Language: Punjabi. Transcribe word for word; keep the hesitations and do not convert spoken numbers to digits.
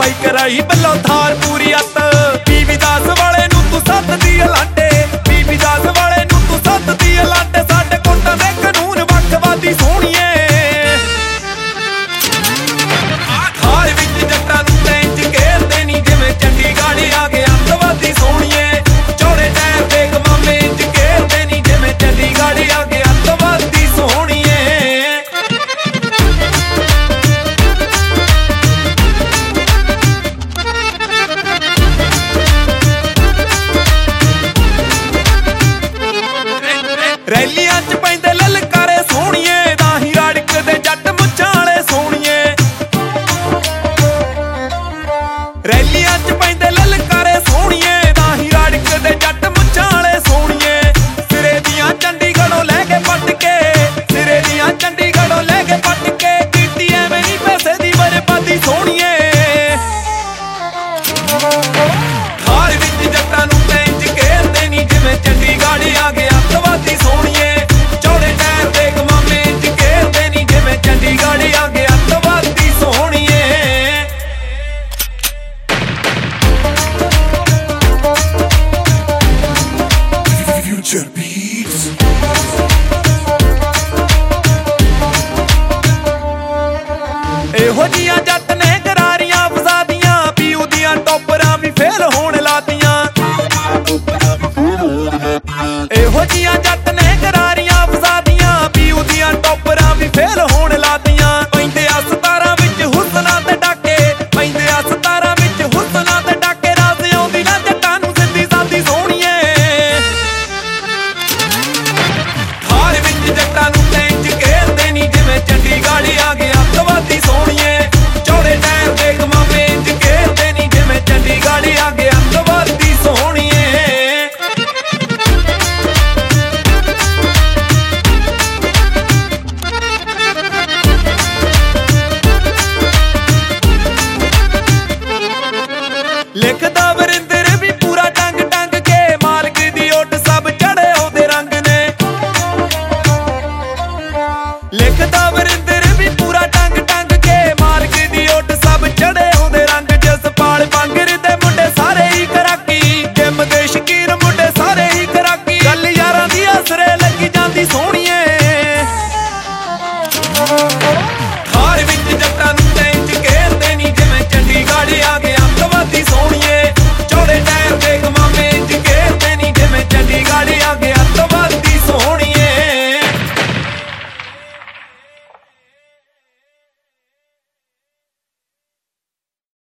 ਬਾਈ ਕਰਾਈ ਬੱਲੋਂ ਥਾਰ ਪੂਰੀ ਅੱਤ ਬੀਬੀ ਦਾਸ ਵਾਲੇ ਨੂੰ ਤੂੰ ਸੱਦਦੀ ਲਾਂਟੇ ਬੀਬੀ ਦਾਸ ਵਾਲੇ ਨੂੰ ਤੂੰ ਸੱਦਦੀ ਲਾਂਟੇ ਸਾਡੇ ਕੋਟਾਂ ਦੇ ਕਾਨੂੰਨ ਵੱਖਵਾਦੀ ਸੋਹਣੀਏ ਆ ਖਾਰ ਵਿੱਚ ਜੱਟਾਂ ਨੂੰ ਟ੍ਰੇਨ ਚ ਘੇਰਦੇ ਨੀ ਜਿਵੇਂ ਚੰਡੀਗੜ੍ਹ ਆ ਗਿਆ